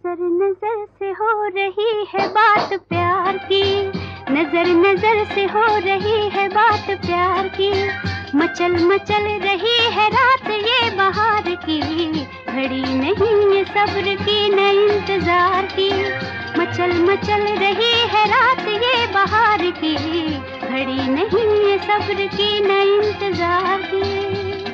नजर नजर से हो रही है बात प्यार की, नजर नजर से हो रही है बात प्यार की। मचल मचल रही है रात ये बहार की, घड़ी नहीं ये सब्र की न इंतजार की। मचल मचल रही है रात ये बहार की, घड़ी नहीं ये सब्र की न इंतजार की।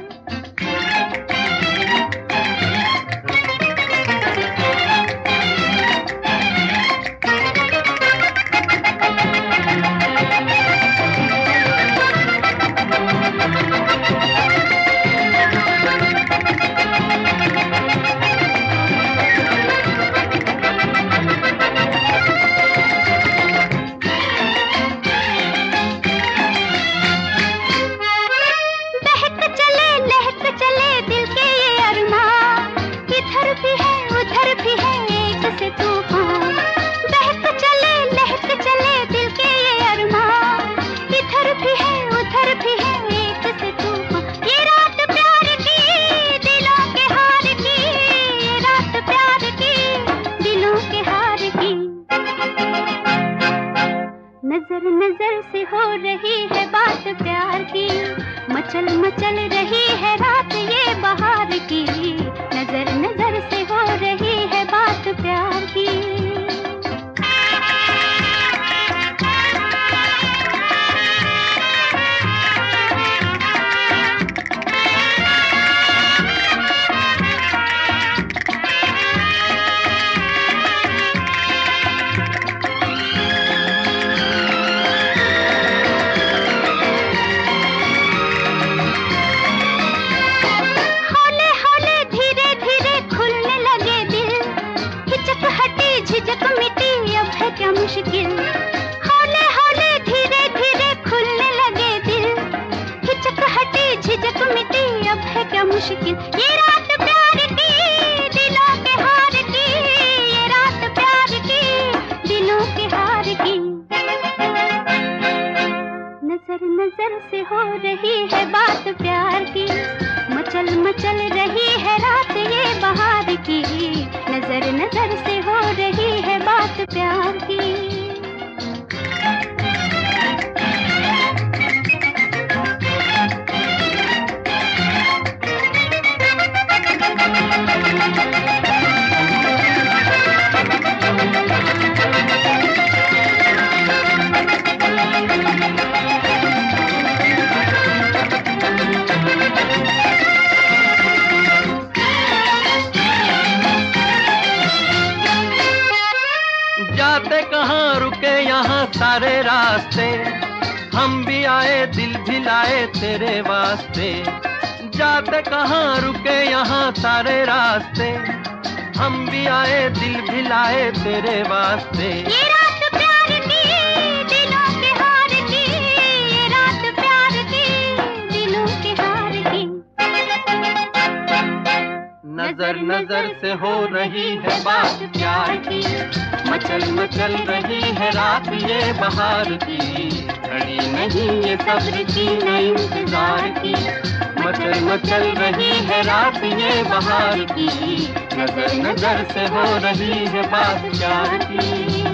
नजर नजर से हो रही है बात प्यार की, मचल मचल रही है रात ये बहार की। नजर नजर से हो रही है बात प्यार की। झिझक मिटी अब है क्या मुश्किल, हौले हौले धीरे धीरे खुलने लगे दिल। हिचक हटी झिझक मिटी अब है क्या मुश्किल, ये रात प्यार की दिलों के हार की, ये रात प्यार की दिलों के हार की। नजर नजर से हो रही है बात प्यार की, मचल मचल रही है रात ये बहार की। नजर नजर से हो रही है बात प्यार की। जाते कहाँ रुके यहाँ सारे रास्ते, हम भी आए दिल भी लाए तेरे वास्ते। जाते कहाँ रुके यहाँ सारे रास्ते, हम भी आए दिल भी लाए तेरे वास्ते। ये रात प्यार की दिलों के हार की, ये रात प्यार की दिलों के हार की। नजर नजर से हो रही है बात प्यार की, मचल मचल रही है रात ये बहार की। घड़ी नहीं ये सब्र की न इंतजार की, मचल मचल रही है रात ये बहार की। नजर नजर से हो रही है बात प्यार की।